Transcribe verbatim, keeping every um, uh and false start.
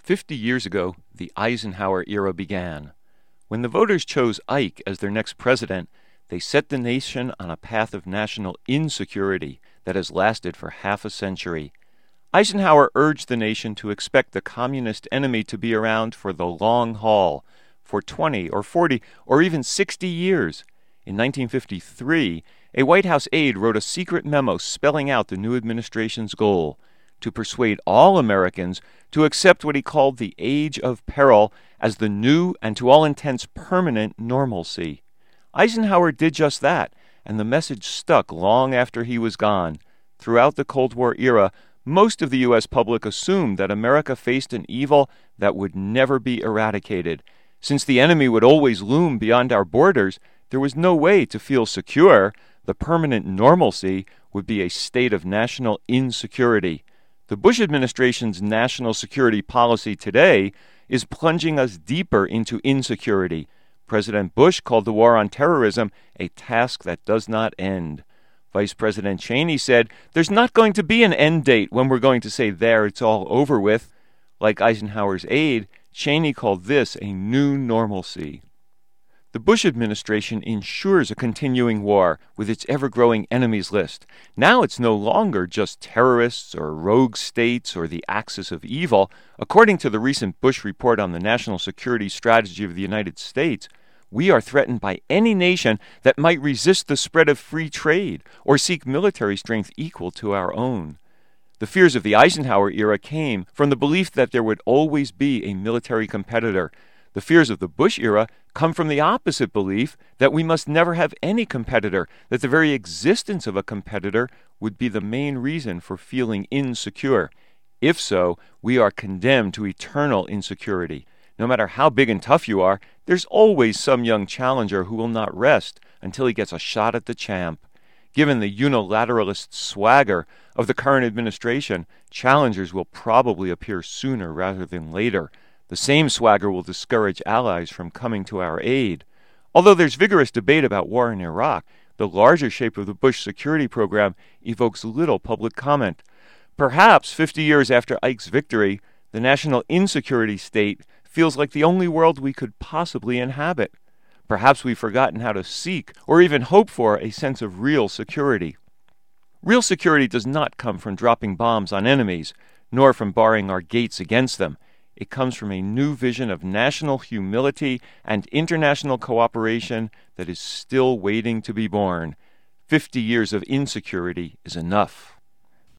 Fifty years ago, the Eisenhower era began. When the voters chose Ike as their next president, they set the nation on a path of national insecurity that has lasted for half a century. Eisenhower urged the nation to expect the communist enemy to be around for the long haul, for twenty or forty or even sixty years. In nineteen fifty-three, a White House aide wrote a secret memo spelling out the new administration's goal: to persuade all Americans to accept what he called the age of peril as the new and to all intents permanent normalcy. Eisenhower did just that, and the message stuck long after he was gone. Throughout the Cold War era, most of the U S public assumed that America faced an evil that would never be eradicated. Since the enemy would always loom beyond our borders, there was no way to feel secure. The permanent normalcy would be a state of national insecurity. The Bush administration's national security policy today is plunging us deeper into insecurity. President Bush called the war on terrorism a task that does not end. Vice President Cheney said, "There's not going to be an end date when we're going to say, there, it's all over with." Like Eisenhower's aide, Cheney called this a new normalcy. The Bush administration ensures a continuing war with its ever-growing enemies list. Now it's no longer just terrorists or rogue states or the axis of evil. According to the recent Bush report on the national security strategy of the United States, we are threatened by any nation that might resist the spread of free trade or seek military strength equal to our own. The fears of the Eisenhower era came from the belief that there would always be a military competitor. The fears of the Bush era come from the opposite belief that we must never have any competitor, that the very existence of a competitor would be the main reason for feeling insecure. If so, we are condemned to eternal insecurity. No matter how big and tough you are, there's always some young challenger who will not rest until he gets a shot at the champ. Given the unilateralist swagger of the current administration, challengers will probably appear sooner rather than later. The same swagger will discourage allies from coming to our aid. Although there's vigorous debate about war in Iraq, the larger shape of the Bush security program evokes little public comment. Perhaps fifty years after Ike's victory, the national insecurity state feels like the only world we could possibly inhabit. Perhaps we've forgotten how to seek or even hope for a sense of real security. Real security does not come from dropping bombs on enemies, nor from barring our gates against them. It comes from a new vision of national humility and international cooperation that is still waiting to be born. Fifty years of insecurity is enough.